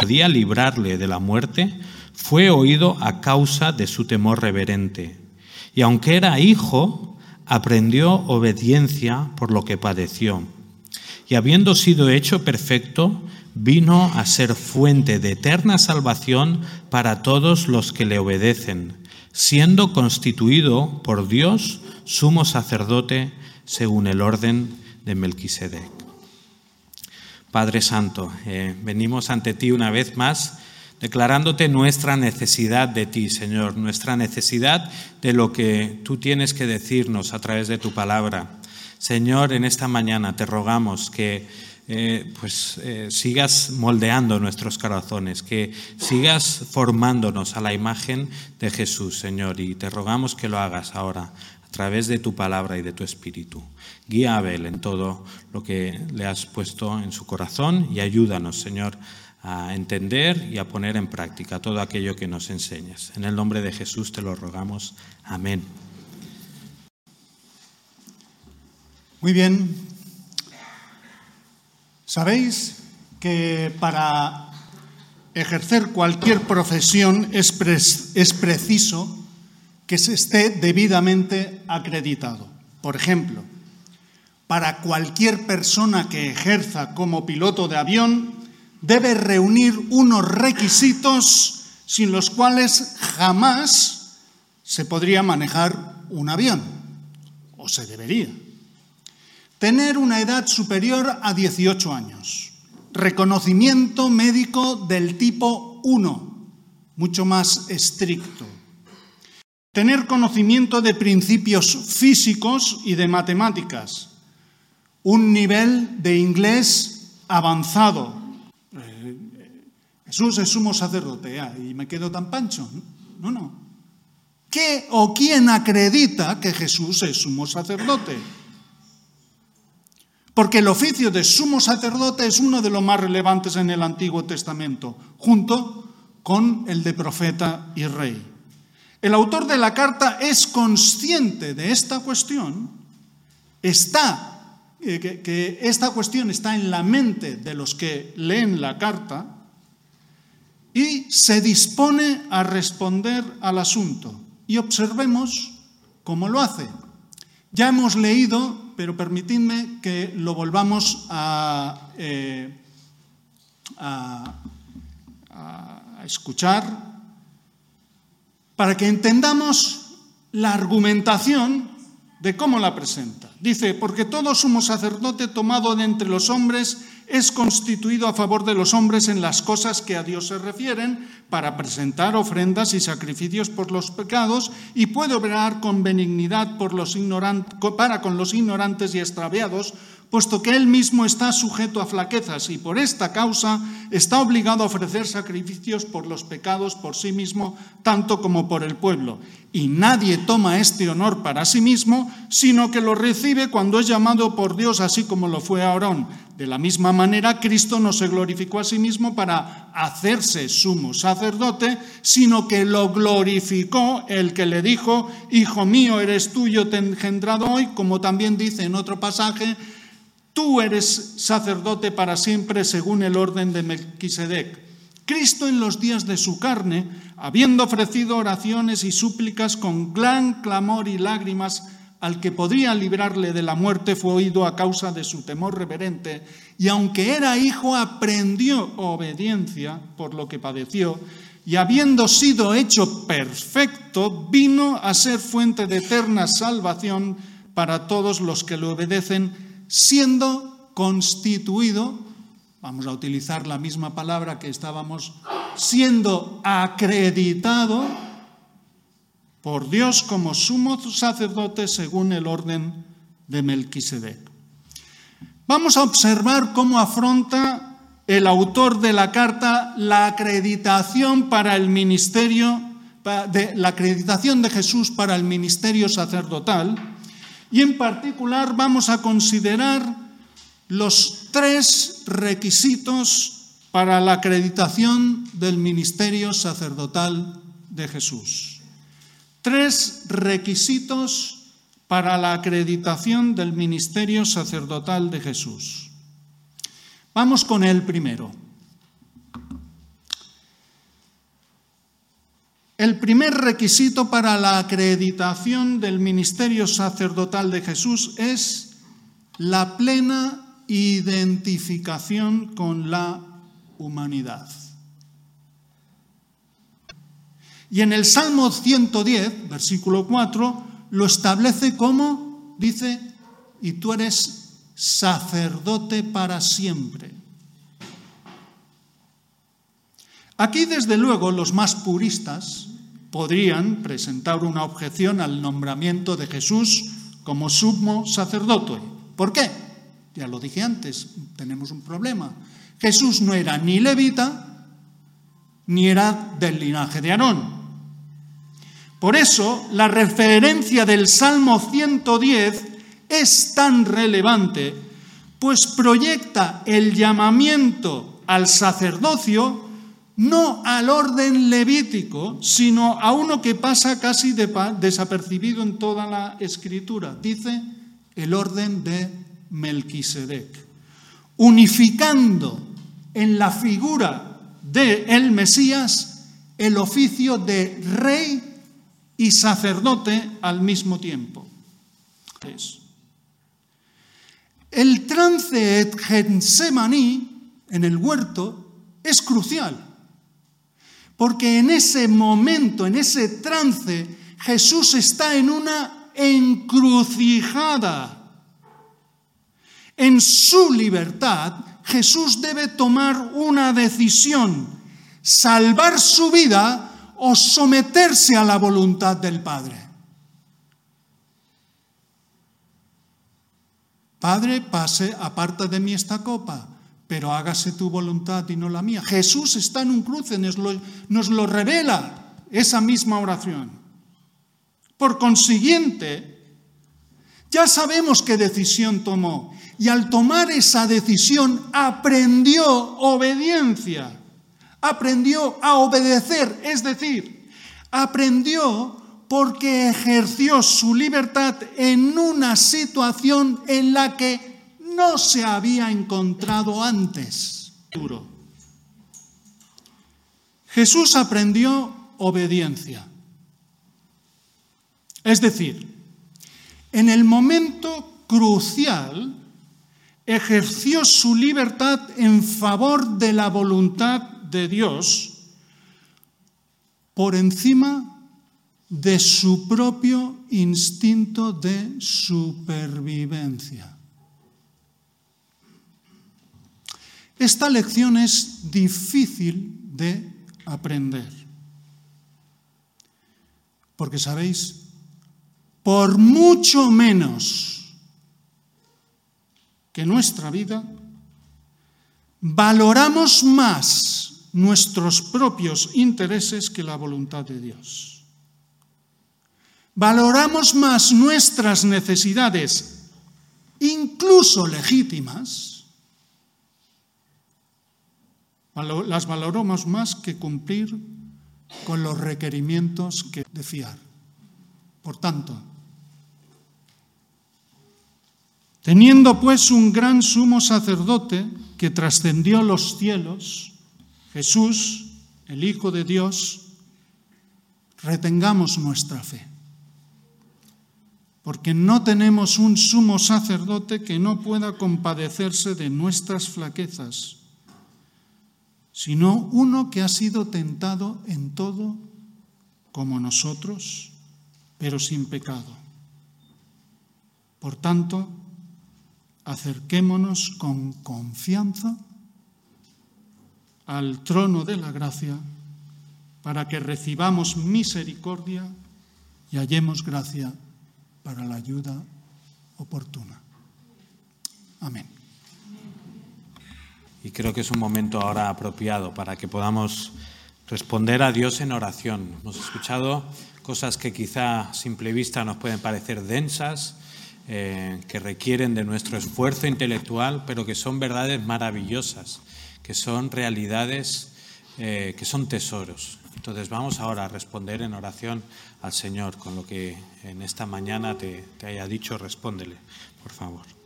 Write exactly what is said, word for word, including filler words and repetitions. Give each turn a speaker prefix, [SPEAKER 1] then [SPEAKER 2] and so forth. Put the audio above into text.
[SPEAKER 1] podía librarle de la muerte, fue oído a causa de su temor reverente. Y aunque era hijo, aprendió obediencia por lo que padeció. Y habiendo sido hecho perfecto, vino a ser fuente de eterna salvación para todos los que le obedecen, siendo constituido por Dios sumo sacerdote según el orden de Melquisedec. Padre Santo, eh, venimos ante ti una vez más declarándote nuestra necesidad de ti, Señor, nuestra necesidad de lo que tú tienes que decirnos a través de tu palabra. Señor, en esta mañana te rogamos que eh, pues, eh, sigas moldeando nuestros corazones, que sigas formándonos a la imagen de Jesús, Señor, y te rogamos que lo hagas ahora a través de tu palabra y de tu Espíritu. Guía a Abel en todo lo que le has puesto en su corazón y ayúdanos, Señor, a entender y a poner en práctica todo aquello que nos enseñas. En el nombre de Jesús te lo rogamos. Amén.
[SPEAKER 2] Muy bien. Sabéis que para ejercer cualquier profesión es, pre- es preciso que se esté debidamente acreditado. Por ejemplo, para cualquier persona que ejerza como piloto de avión, debe reunir unos requisitos sin los cuales jamás se podría manejar un avión, o se debería. Tener una edad superior a dieciocho años, reconocimiento médico del tipo uno, mucho más estricto. Tener conocimiento de principios físicos y de matemáticas, un nivel de inglés avanzado. Jesús es sumo sacerdote, ah, y me quedo tan pancho. No, no. ¿Qué o quién acredita que Jesús es sumo sacerdote? Porque el oficio de sumo sacerdote es uno de los más relevantes en el Antiguo Testamento, junto con el de profeta y rey. El autor de la carta es consciente de esta cuestión, está, eh, que, que esta cuestión está en la mente de los que leen la carta, y se dispone a responder al asunto. Y observemos cómo lo hace. Ya hemos leído, pero permitidme que lo volvamos a, eh, a, a escuchar para que entendamos la argumentación de cómo la presenta. Dice, porque todo sumo sacerdote tomado de entre los hombres es constituido a favor de los hombres en las cosas que a Dios se refieren, para presentar ofrendas y sacrificios por los pecados, y puede obrar con benignidad por los ignorantes, para con los ignorantes y extraviados, puesto que él mismo está sujeto a flaquezas y por esta causa está obligado a ofrecer sacrificios por los pecados por sí mismo, tanto como por el pueblo. Y nadie toma este honor para sí mismo, sino que lo recibe cuando es llamado por Dios, así como lo fue Aarón. De la misma manera, Cristo no se glorificó a sí mismo para hacerse sumo sacerdote, sino que lo glorificó el que le dijo, Hijo mío, eres tú, yo te he engendrado hoy, como también dice en otro pasaje, tú eres sacerdote para siempre según el orden de Melquisedec. Cristo en los días de su carne, habiendo ofrecido oraciones y súplicas con gran clamor y lágrimas al que podría librarle de la muerte, fue oído a causa de su temor reverente, y aunque era hijo, aprendió obediencia por lo que padeció, y habiendo sido hecho perfecto, vino a ser fuente de eterna salvación para todos los que le obedecen, siendo constituido, vamos a utilizar la misma palabra que estábamos, siendo acreditado por Dios como sumo sacerdote según el orden de Melquisedec. Vamos a observar cómo afronta el autor de la carta la acreditación para el ministerio, de, la acreditación de Jesús para el ministerio sacerdotal, y en particular vamos a considerar los tres requisitos para la acreditación del ministerio sacerdotal de Jesús. Tres requisitos para la acreditación del ministerio sacerdotal de Jesús. Vamos con el primero. el primer requisito para la acreditación del ministerio sacerdotal de Jesús es la plena identificación con la humanidad. Y en el Salmo ciento diez, versículo cuatro, lo establece como, dice, y tú eres sacerdote para siempre. Aquí, desde luego, los más puristas podrían presentar una objeción al nombramiento de Jesús como sumo sacerdote. ¿Por qué? Ya lo dije antes, tenemos un problema. Jesús no era ni levita, ni era del linaje de Aarón. Por eso, la referencia del Salmo ciento diez es tan relevante, pues proyecta el llamamiento al sacerdocio no al orden levítico, sino a uno que pasa casi de desapercibido en toda la Escritura. Dice el orden de Melquisedec, unificando en la figura del Mesías el oficio de rey y sacerdote al mismo tiempo. El trance et Getsemaní en el huerto es crucial, porque en ese momento, en ese trance, Jesús está en una encrucijada. En su libertad, Jesús debe tomar una decisión: salvar su vida o someterse a la voluntad del Padre. Padre, pase, aparta de mí esta copa, pero hágase tu voluntad y no la mía. Jesús está en un cruce, nos lo, nos lo revela esa misma oración. Por consiguiente, ya sabemos qué decisión tomó, y al tomar esa decisión aprendió obediencia, aprendió a obedecer, es decir, aprendió porque ejerció su libertad en una situación en la que no se había encontrado antes. Jesús aprendió obediencia. Es decir, en el momento crucial ejerció su libertad en favor de la voluntad de Dios por encima de su propio instinto de supervivencia. Esta lección es difícil de aprender, porque, ¿sabéis? Por mucho menos que nuestra vida, valoramos más nuestros propios intereses que la voluntad de Dios. Valoramos más nuestras necesidades, incluso legítimas, las valoramos más que cumplir con los requerimientos que de fiar. Por tanto, teniendo pues un gran sumo sacerdote que trascendió los cielos, Jesús, el Hijo de Dios, retengamos nuestra fe. Porque no tenemos un sumo sacerdote que no pueda compadecerse de nuestras flaquezas, sino uno que ha sido tentado en todo como nosotros, pero sin pecado. Por tanto, acerquémonos con confianza al trono de la gracia para que recibamos misericordia y hallemos gracia para la ayuda oportuna. Amén.
[SPEAKER 1] Y creo que es un momento ahora apropiado para que podamos responder a Dios en oración. Hemos escuchado cosas que quizá a simple vista nos pueden parecer densas, eh, que requieren de nuestro esfuerzo intelectual, pero que son verdades maravillosas, que son realidades, eh, que son tesoros. Entonces vamos ahora a responder en oración al Señor con lo que en esta mañana te, te haya dicho. Respóndele, por favor.